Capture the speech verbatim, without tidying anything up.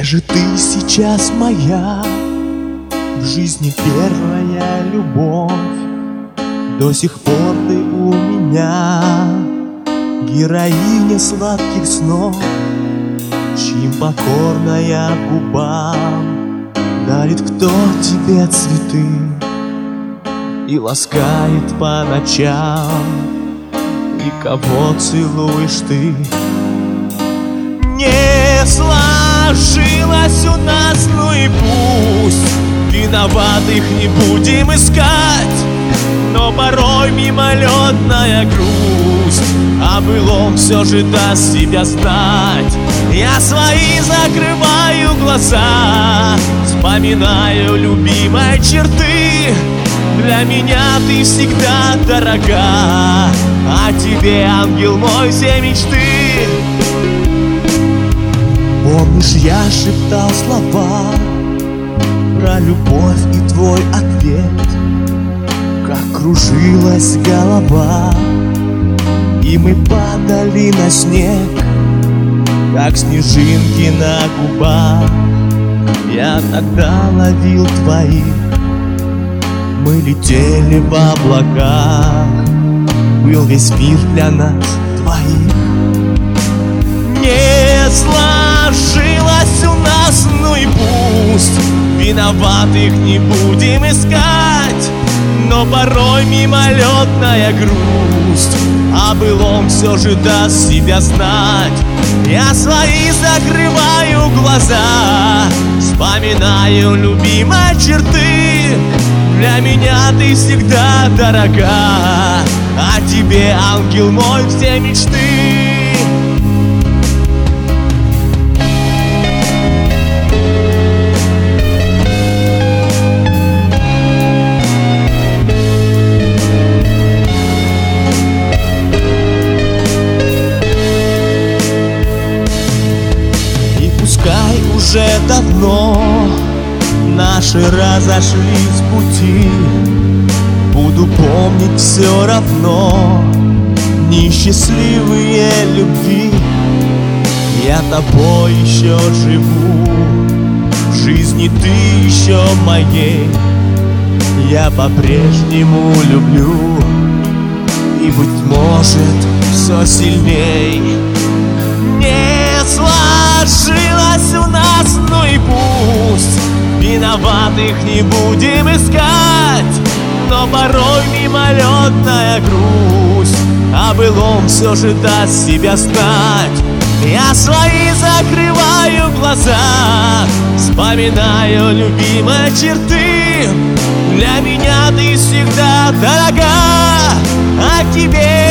Где же ты сейчас, моя? В жизни первая любовь. До сих пор ты у меня героиня сладких снов, чьим покорная губам дарит кто тебе цветы и ласкает по ночам. И кого целуешь ты? Не сложилось у нас, ну и пусть. Виноватых не будем искать, но порой мимолетная грусть о былом все же даст себя знать. Я свои закрываю глаза, вспоминаю любимые черты. Для меня ты всегда дорога, а тебе, ангел мой, все мечты. Помнишь, я шептал слова про любовь и твой ответ, как кружилась голова, и мы падали на снег, как снежинки на губах. Я тогда ловил твои, мы летели в облаках. Был весь мир для нас твоим. Не сложилось у нас, ну и пусть. Виноватых не будем искать, но порой мимолетная грусть о былом все же даст себя знать. Я свои закрываю глаза, вспоминаю любимые черты. Для меня ты всегда дорога, а тебе, ангел мой, все мечты. Уже давно наши разошлись пути, буду помнить все равно несчастливые любви. Я тобой еще живу, в жизни ты еще моей. Я по-прежнему люблю, и, быть может, все сильней. Не сложилось у нас, ну и пусть. Виноватых не будем искать, но порой мимолетная грусть о былом все же даст себя знать. Я свои закрываю глаза, вспоминаю любимые черты. Для меня ты всегда дорога, а тебе,